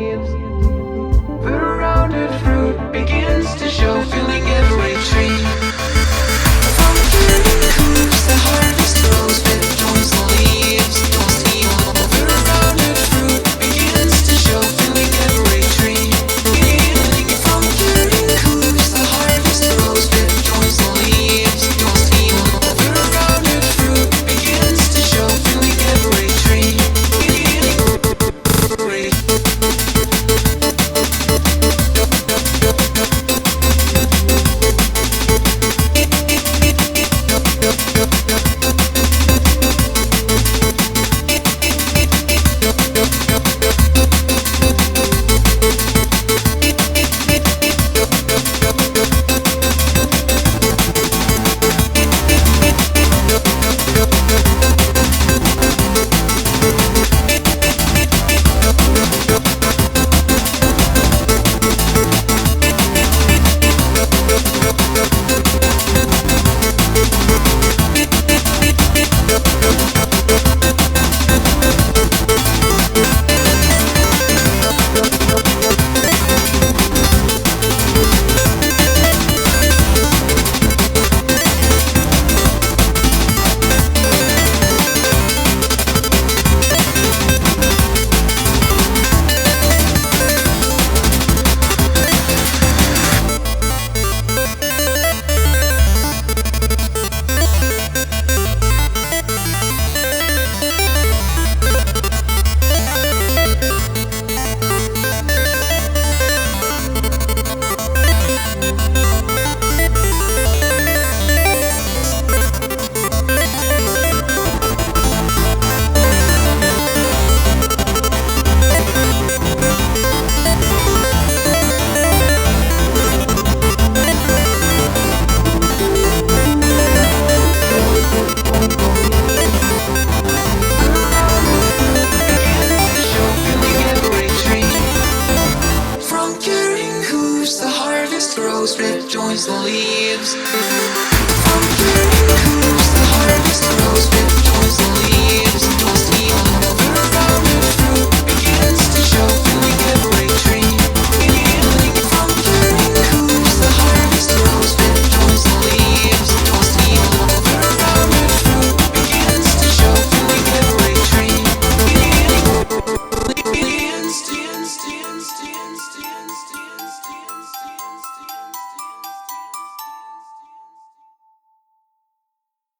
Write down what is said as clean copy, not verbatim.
Rounded fruit begins to show, filling every tree. From burning hoops, the harvest grows, with joins the leaves, joins the rounded fruit begins to show, filling every tree. From burning hoops, the harvest grows, with joins the leaves, joins the rounded fruit begins to show, filling every tree. Grows, red joins the leaves.